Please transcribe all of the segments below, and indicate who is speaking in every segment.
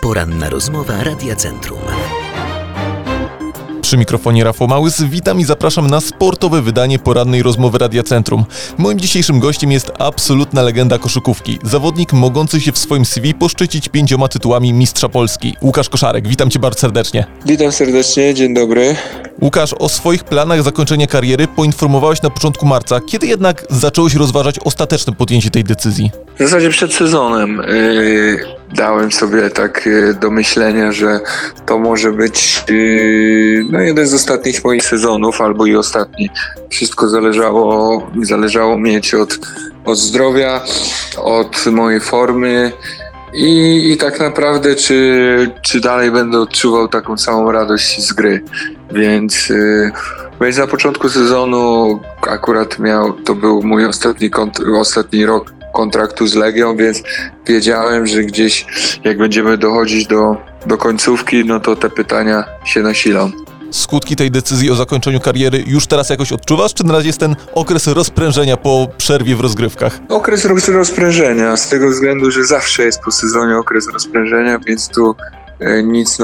Speaker 1: Poranna rozmowa Radia Centrum.
Speaker 2: Przy mikrofonie Rafał Małys, witam i zapraszam na sportowe wydanie porannej rozmowy Radia Centrum. Moim dzisiejszym gościem jest absolutna legenda koszykówki. Zawodnik mogący się w swoim CV poszczycić 5 tytułami mistrza Polski. Łukasz Koszarek, witam Cię bardzo serdecznie.
Speaker 3: Witam serdecznie, dzień dobry.
Speaker 2: Łukasz, o swoich planach zakończenia kariery poinformowałeś na początku marca. Kiedy jednak zacząłeś rozważać ostateczne podjęcie tej decyzji?
Speaker 3: W zasadzie przed sezonem dałem sobie tak do myślenia, że to może być jeden z ostatnich moich sezonów, albo i ostatni. Wszystko zależało mieć od zdrowia, od mojej formy i tak naprawdę czy dalej będę odczuwał taką samą radość z gry. Więc na początku sezonu akurat to był mój ostatni rok kontraktu z Legią, więc wiedziałem, że gdzieś jak będziemy dochodzić do końcówki, no to te pytania się nasilą.
Speaker 2: Skutki tej decyzji o zakończeniu kariery już teraz jakoś odczuwasz, czy na razie jest ten okres rozprężenia po przerwie w rozgrywkach?
Speaker 3: Okres rozprężenia, z tego względu, że zawsze jest po sezonie okres rozprężenia, więc tu nic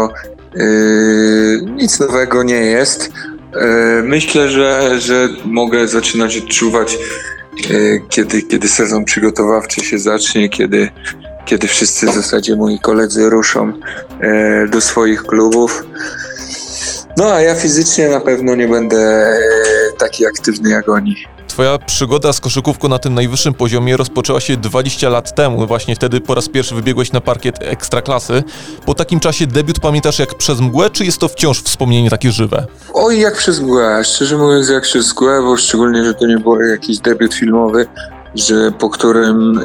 Speaker 3: nowego nie jest. Myślę, że mogę zaczynać odczuwać, kiedy sezon przygotowawczy się zacznie, kiedy wszyscy w zasadzie moi koledzy ruszą do swoich klubów. No a ja fizycznie na pewno nie będę taki aktywny jak oni.
Speaker 2: Twoja przygoda z koszykówką na tym najwyższym poziomie rozpoczęła się 20 lat temu. Właśnie wtedy po raz pierwszy wybiegłeś na parkiet ekstraklasy. Po takim czasie debiut pamiętasz jak przez mgłę, czy jest to wciąż wspomnienie takie żywe?
Speaker 3: Oj, jak przez mgłę. Szczerze mówiąc, jak przez mgłę, bo szczególnie, że to nie był jakiś debiut filmowy, po którym,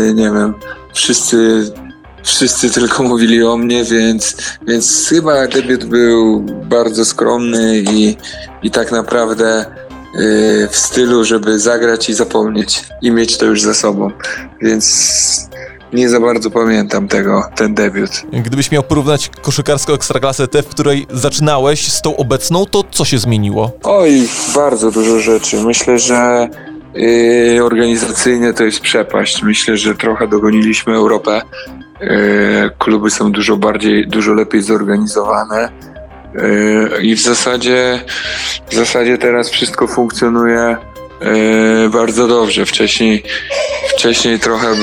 Speaker 3: wszyscy tylko mówili o mnie, więc chyba debiut był bardzo skromny i tak naprawdę w stylu, żeby zagrać i zapomnieć i mieć to już za sobą, więc nie za bardzo pamiętam ten debiut.
Speaker 2: Gdybyś miał porównać koszykarską ekstraklasę, tę, w której zaczynałeś, z tą obecną, to co się zmieniło?
Speaker 3: Oj, bardzo dużo rzeczy. Myślę, że organizacyjnie to jest przepaść. Myślę, że trochę dogoniliśmy Europę. Kluby są dużo lepiej zorganizowane. I w zasadzie teraz wszystko funkcjonuje bardzo dobrze. Wcześniej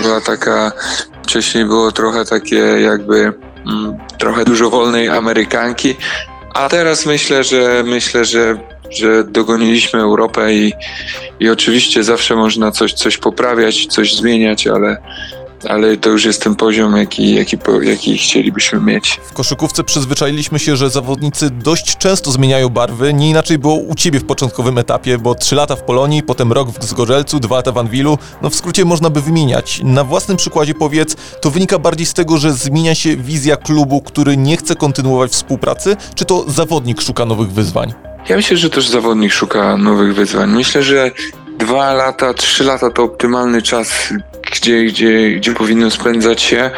Speaker 3: było trochę takie jakby trochę dużo wolnej Amerykanki, a teraz myślę, że dogoniliśmy Europę i oczywiście zawsze można coś poprawiać, coś zmieniać, ale to już jest ten poziom, jaki chcielibyśmy mieć.
Speaker 2: W koszykówce przyzwyczailiśmy się, że zawodnicy dość często zmieniają barwy. Nie inaczej było u Ciebie w początkowym etapie, bo 3 lata w Polonii, potem rok w Zgorzelcu, 2 lata w Anwilu. No w skrócie można by wymieniać. Na własnym przykładzie powiedz, to wynika bardziej z tego, że zmienia się wizja klubu, który nie chce kontynuować współpracy, czy to zawodnik szuka nowych wyzwań?
Speaker 3: Ja myślę, że też zawodnik szuka nowych wyzwań. Myślę, że 2 lata, 3 lata to optymalny czas, gdzie powinno spędzać się,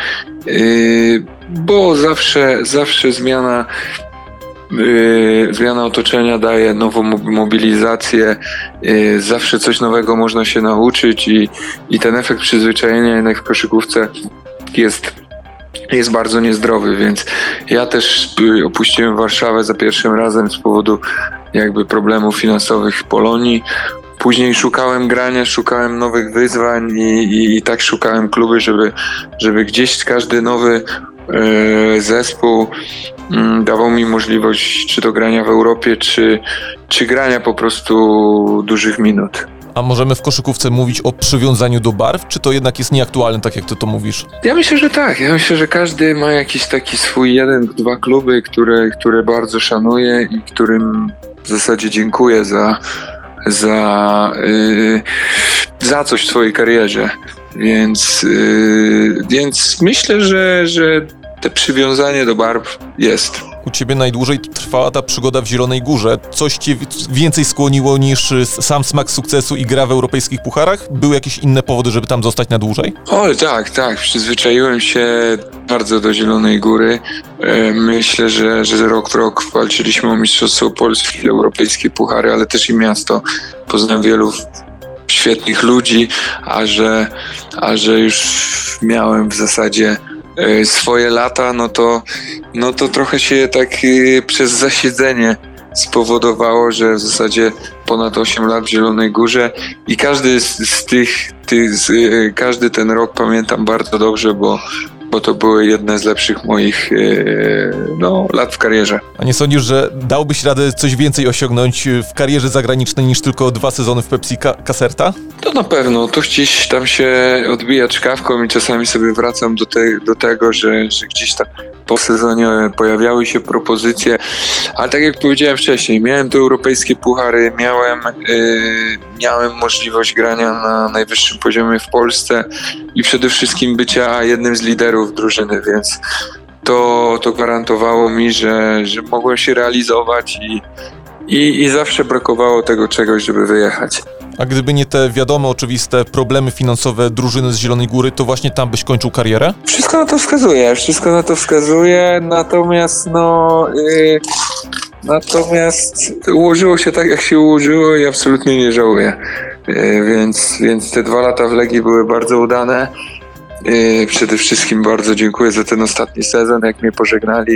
Speaker 3: bo zawsze zmiana otoczenia daje nową mobilizację, zawsze coś nowego można się nauczyć i ten efekt przyzwyczajenia jednak w koszykówce jest bardzo niezdrowy, więc ja też opuściłem Warszawę za pierwszym razem z powodu jakby problemów finansowych w Polonii. Później szukałem grania, szukałem nowych wyzwań i tak szukałem kluby, żeby gdzieś każdy nowy zespół dawał mi możliwość czy do grania w Europie, czy grania po prostu dużych minut.
Speaker 2: A możemy w koszykówce mówić o przywiązaniu do barw, czy to jednak jest nieaktualne, tak jak ty to mówisz?
Speaker 3: Ja myślę, że tak. Ja myślę, że każdy ma jakiś taki swój 1-2 kluby, które bardzo szanuje i którym w zasadzie dziękuję za coś w swojej karierze. Więc myślę, że te przywiązanie do barw jest.
Speaker 2: U Ciebie najdłużej trwała ta przygoda w Zielonej Górze. Coś Cię więcej skłoniło niż sam smak sukcesu i gra w europejskich pucharach? Były jakieś inne powody, żeby tam zostać na dłużej?
Speaker 3: Oj, tak. Przyzwyczaiłem się bardzo do Zielonej Góry. Myślę, że rok w rok walczyliśmy o Mistrzostwo Polski, europejskie puchary, ale też i miasto. Poznałem wielu świetnych ludzi, a że już miałem w zasadzie swoje lata, no to trochę się tak przez zasiedzenie spowodowało, że w zasadzie ponad 8 lat w Zielonej Górze i każdy z każdy ten rok pamiętam bardzo dobrze, bo to były jedne z lepszych moich lat w karierze.
Speaker 2: A nie sądzisz, że dałbyś radę coś więcej osiągnąć w karierze zagranicznej niż tylko 2 sezony w Pepsi Caserta?
Speaker 3: To na pewno, to gdzieś tam się odbija czkawką i czasami sobie wracam do tego, że gdzieś tam po sezonie pojawiały się propozycje, ale tak jak powiedziałem wcześniej, miałem te europejskie puchary, miałem możliwość grania na najwyższym poziomie w Polsce i przede wszystkim bycia jednym z liderów drużyny, więc to gwarantowało mi, że mogłem się realizować i zawsze brakowało tego czegoś, żeby wyjechać.
Speaker 2: A gdyby nie te wiadome, oczywiste problemy finansowe drużyny z Zielonej Góry, to właśnie tam byś kończył karierę?
Speaker 3: Wszystko na to wskazuje, natomiast ułożyło się tak, jak się ułożyło i absolutnie nie żałuję. Więc te 2 lata w Legii były bardzo udane. Przede wszystkim bardzo dziękuję za ten ostatni sezon, jak mnie pożegnali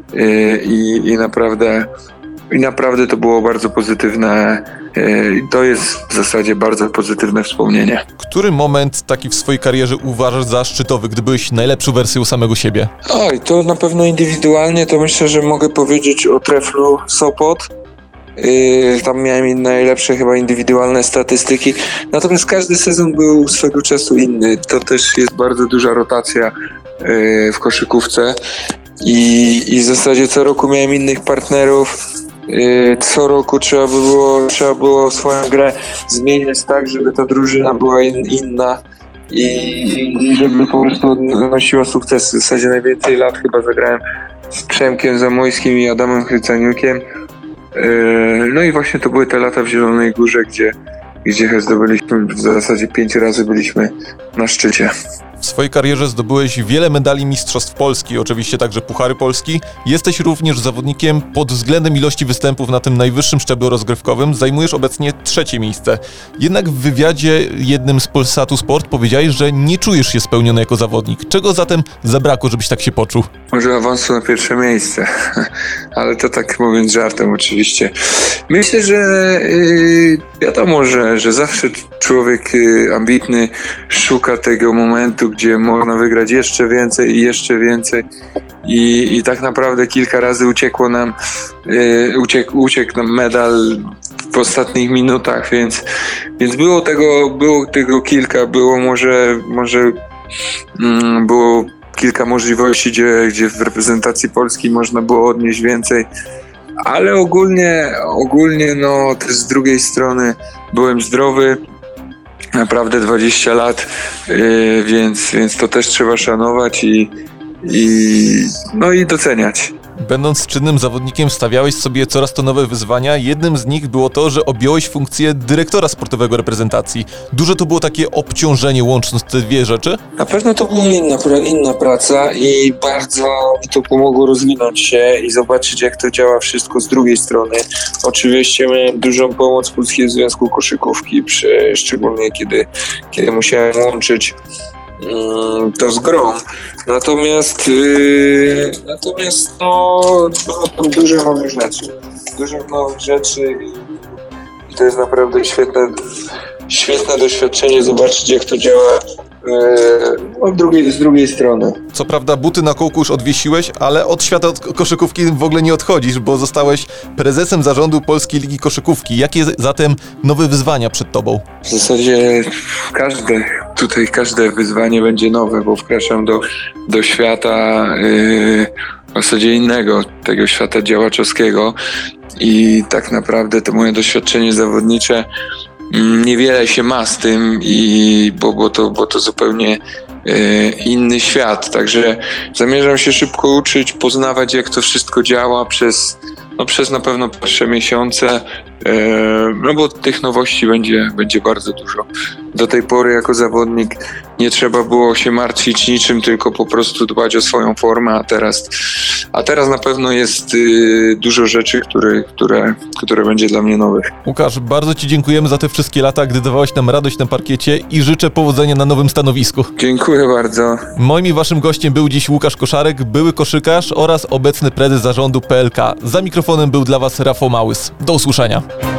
Speaker 3: i naprawdę to było bardzo pozytywne. To jest w zasadzie bardzo pozytywne wspomnienie.
Speaker 2: Który moment taki w swojej karierze uważasz za szczytowy, gdy byłeś najlepszą wersją samego siebie?
Speaker 3: Oj, to na pewno indywidualnie, to myślę, że mogę powiedzieć o Treflu Sopot. Tam miałem najlepsze chyba indywidualne statystyki, natomiast każdy sezon był swego czasu inny. To też jest bardzo duża rotacja w koszykówce i w zasadzie co roku miałem innych partnerów. Co roku trzeba było swoją grę zmieniać tak, żeby ta drużyna była inna i żeby po prostu odnosiła sukcesy. W zasadzie najwięcej lat chyba zagrałem z Przemkiem Zamojskim i Adamem Chrycaniukiem. No i właśnie to były te lata w Zielonej Górze, gdzie zdobyliśmy w zasadzie 5 razy byliśmy na szczycie.
Speaker 2: W swojej karierze zdobyłeś wiele medali Mistrzostw Polski, oczywiście także Puchary Polski. Jesteś również zawodnikiem pod względem ilości występów na tym najwyższym szczeblu rozgrywkowym. Zajmujesz obecnie 3. miejsce. Jednak w wywiadzie jednym z Polsatu Sport powiedziałeś, że nie czujesz się spełniony jako zawodnik. Czego zatem zabrakło, żebyś tak się poczuł?
Speaker 3: Może awansu na 1. miejsce, ale to tak mówiąc żartem oczywiście. Myślę, że wiadomo, że zawsze człowiek ambitny szuka tego momentu, gdzie można wygrać jeszcze więcej i jeszcze więcej i tak naprawdę kilka razy uciekł nam medal w ostatnich minutach, więc było tego kilka, było kilka możliwości, gdzie w reprezentacji Polski można było odnieść więcej, ale ogólnie no też z drugiej strony byłem zdrowy, naprawdę 20 lat, więc to też trzeba szanować i doceniać.
Speaker 2: Będąc czynnym zawodnikiem stawiałeś sobie coraz to nowe wyzwania. Jednym z nich było to, że objąłeś funkcję dyrektora sportowego reprezentacji. Duże to było takie obciążenie łącząc te 2 rzeczy?
Speaker 3: Na pewno to była inna praca i bardzo mi to pomogło rozwinąć się i zobaczyć, jak to działa wszystko z drugiej strony. Oczywiście miałem dużą pomoc Polskiego Związku Koszykówki, szczególnie kiedy musiałem łączyć to z grą. Natomiast było tam dużo nowych rzeczy i to jest naprawdę świetne doświadczenie zobaczyć, jak to działa z drugiej strony.
Speaker 2: Co prawda buty na kołku już odwiesiłeś, ale od świata koszykówki w ogóle nie odchodzisz, bo zostałeś prezesem zarządu Polskiej Ligi Koszykówki. Jakie zatem nowe wyzwania przed tobą?
Speaker 3: W zasadzie każde wyzwanie będzie nowe, bo wkraczam do świata w zasadzie innego, tego świata działaczowskiego i tak naprawdę to moje doświadczenie zawodnicze niewiele się ma z tym, bo to zupełnie inny świat, także zamierzam się szybko uczyć, poznawać, jak to wszystko działa przez na pewno pierwsze miesiące, bo tych nowości będzie bardzo dużo. Do tej pory jako zawodnik nie trzeba było się martwić niczym, tylko po prostu dbać o swoją formę, a teraz na pewno jest dużo rzeczy, które będzie dla mnie nowych.
Speaker 2: Łukasz, bardzo Ci dziękujemy za te wszystkie lata, gdy dawałeś nam radość na parkiecie i życzę powodzenia na nowym stanowisku.
Speaker 3: Dziękuję bardzo.
Speaker 2: Moim i Waszym gościem był dziś Łukasz Koszarek, były koszykarz oraz obecny prezes zarządu PLK. Za mikrofonem był dla Was Rafał Małys. Do usłyszenia.